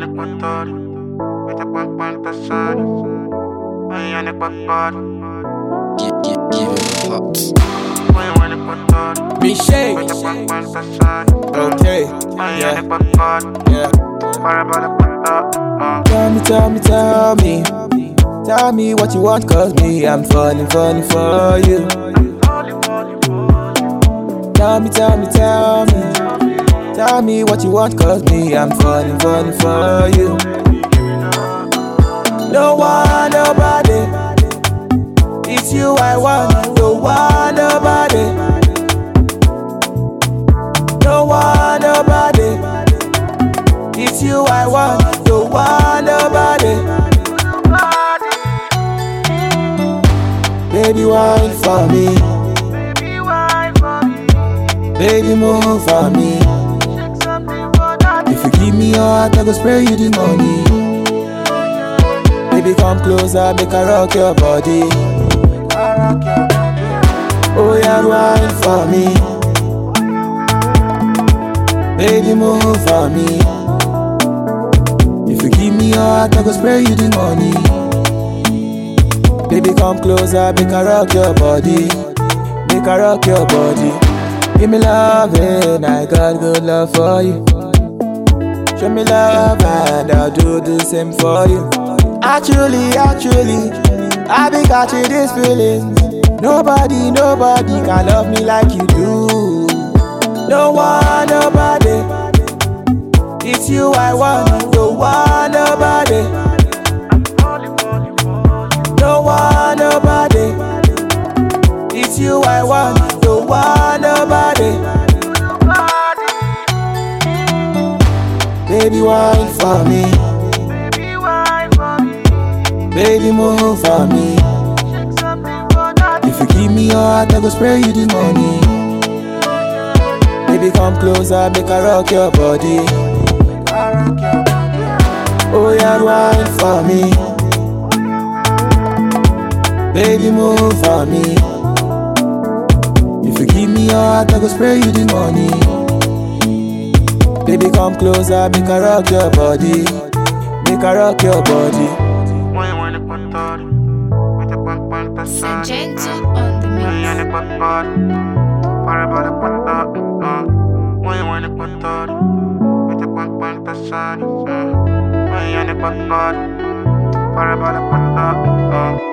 el Ecuador, vete pa'l pasar. Voy al Ecuador, Give it hot. voy al Ecuador, Michelle. vete pa'l pasar. Okay. Voy al Yeah. Ecuador, Yeah. para Ecuador. Tell me what you want, cause me, I'm falling for you. Tell me what you want, cause me, I'm falling for you. No one, nobody, it's you I want. No one, nobody, no one, nobody, it's you I want. No one, nobody. Baby, wine for me. Baby, move for me. If you give me your heart, I go spray you the money. Baby, come closer, make I rock your body. Oh yeah, wine for me. Baby, move for me. If you give me your heart, I go spray you the money. Baby, come closer, make I rock your body. Make I rock your body. Give me love and I got good love for you. Show me love and I'll do the same for you. Actually, I be catching this feeling. Nobody can love me like you do. No one, nobody, it's you I want. No one, nobody, no one, nobody, it's you I want. No one, nobody. Baby, wine for me. Baby, move for me. If you give me your heart, I go spray you the money. Baby, come closer, make I rock your body. Oh yeah, wine for me. Baby, move for me. If you give me your heart, I go spray you the money. Baby, come closer, make I rock your body. Make I rock your body. Voy al Ecuador, vete pa'l pasar. Gentle on the Voy al mix. Ecuador, para Ecuador. Voy al Ecuador, vete pa'l pasar. Voy al Ecuador, para Ecuador.